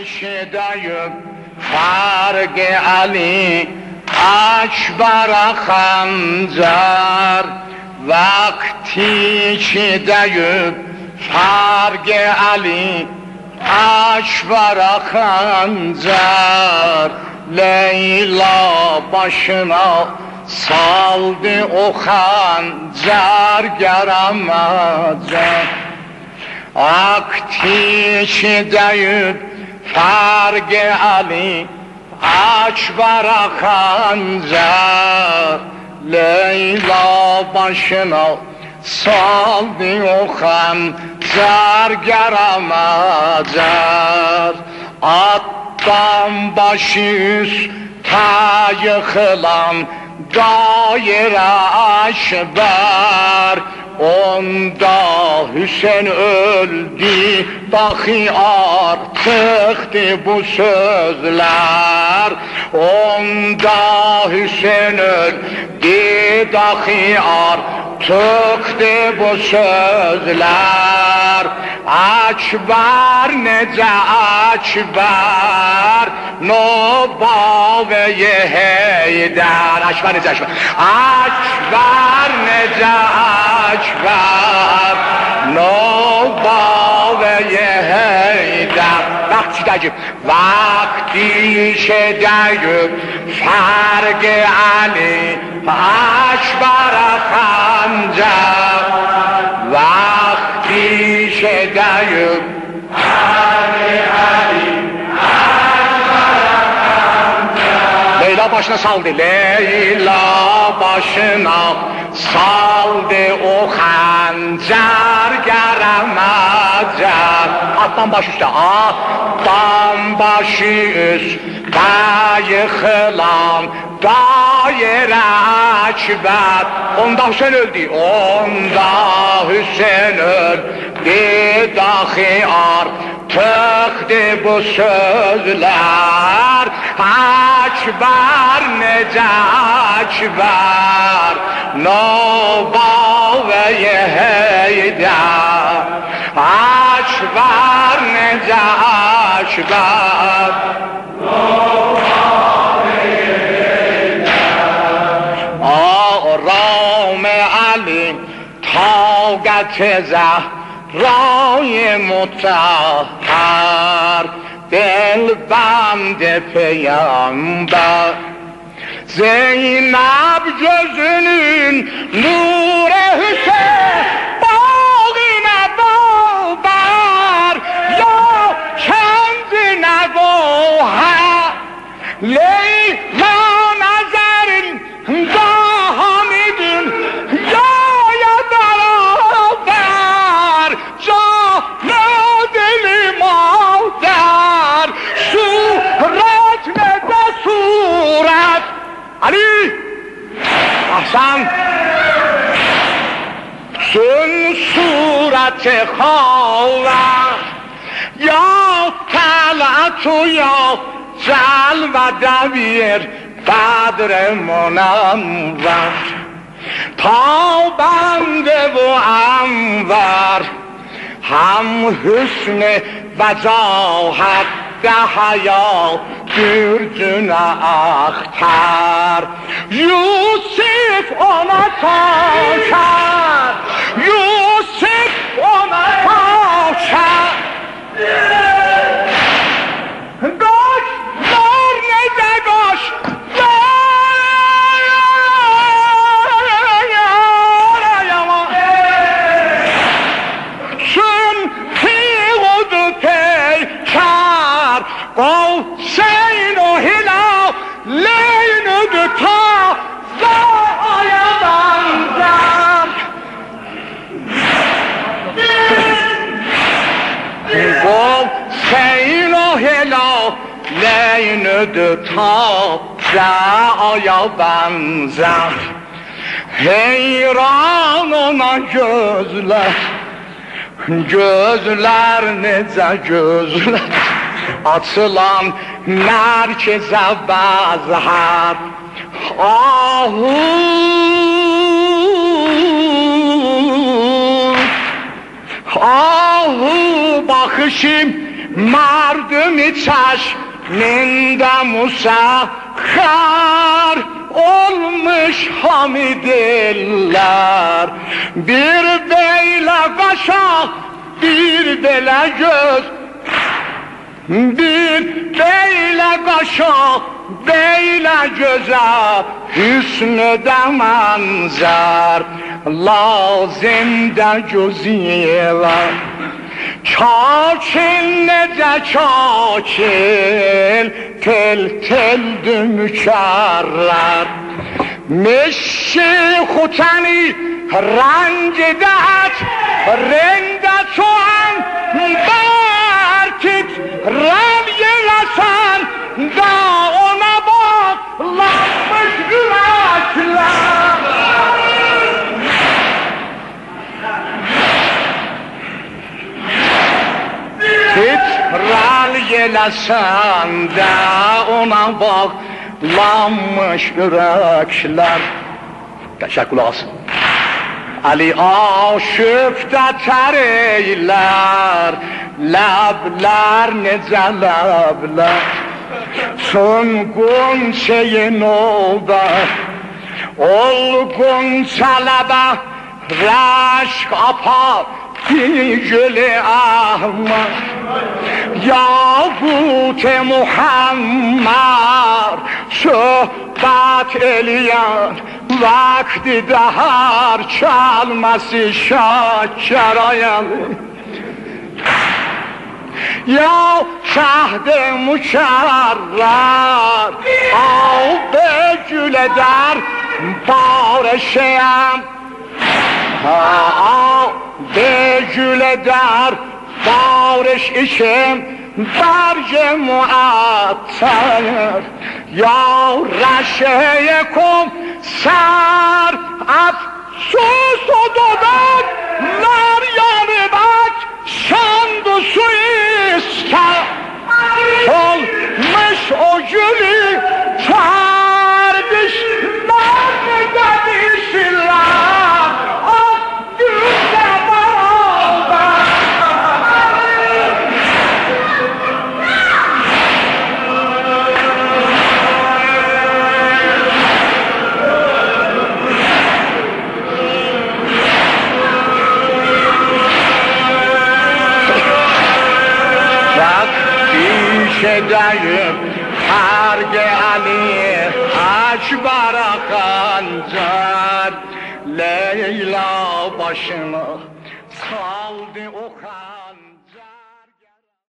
شدایب فرق علی اکبر خنجر وقتی شدایب فرق علی اکبر خنجر Leyla başına saldı o xancar yaramazar Aktiş deyip fark-ı Ali Akbara xancar Leyla başına saldı o xancar yaramazar Attan başı üst ta yıkılan daire aşber Onda Hüseyin öldü dahi artıktı bu sözler Onda Hüseyin öldü dahi artıktı bu sözler Akbar nece akbar Nobave-i Heydar Akbar nece akbar Akbar nece akbar Nobave-i Heydar Vakti deyip Vakti şedeyip Fark-ı Ali Akbar'a xancar Vakti şedeyip Fark-ı Ali Akbar'a xancar Leyla başına saldı Leyla başına saldı o xancar yaramacar Attan başı üstə Attan başı üstə yıkılan daire akber Onda Hüseyin öldü Onda Hüseyin öldü dahi artıktı bu sözler Akbar nece akbar Nobave-i Heydar Akbar nece akbar Nobave-i Heydar Aram Ali Tağat Zahra-i Mutahhar Delband Peygamber Zeynep gözünün nuru Hüseyin bağına bağlar Ya kendine boğar Leyla nazerin Hamidin ya beraber canı dilim ağlar surat ne de surat Ali Ahsan sun surat-ı xalar ya talatu ya celve devir بدر منور تا بنده و انور هم حسن وجاهت ده حیا گردن اختر یوسف ona kaçar Yusuf ona kaçar Koşlar nece koş Hüseyin o hilal leynüdü ta zaya benzer Hüseyin o hilal leynüdü ta zaya benzer Heyran ona gözler Gözler nece gözler Açılan merkeze bezher Ahu Ahu bakışım mardumi çeşminde musahhar olmuş hamidiller. Bir beyle kaşa, bir bele göz, bir beyle kaşa, beyle göze, hüsnü de manzar lazım da gözüyle. Çakil nece çakil, tel teldi mükerrer. Meşi khutani رنج دهت رنده توان برکت روی رسن دا اونا باد لامش گرکلم تیترال یلسن دا اونا باد لامش گرکلم تشکر olsun. Ali aşıkta tereyler, lablar nece lablar. Sungun şeyin oldu, olgun çalaba, raşk apa, gülü ahmar. Yavut-i Muhammed, sohbet eliyen, vakti dahar çalması şaker ayalı. Ya şahd-ı mükerrer, av begül eder barışem. Av begül eder barış işim, برج معطر یا رشه کم سر افسوس و دودک مریان بک شند و سویست کل مش و جلی تردش نگدیش لب آه دیده برابر şedayım harge Ali Akbar'a kancar Leyla başını saldı o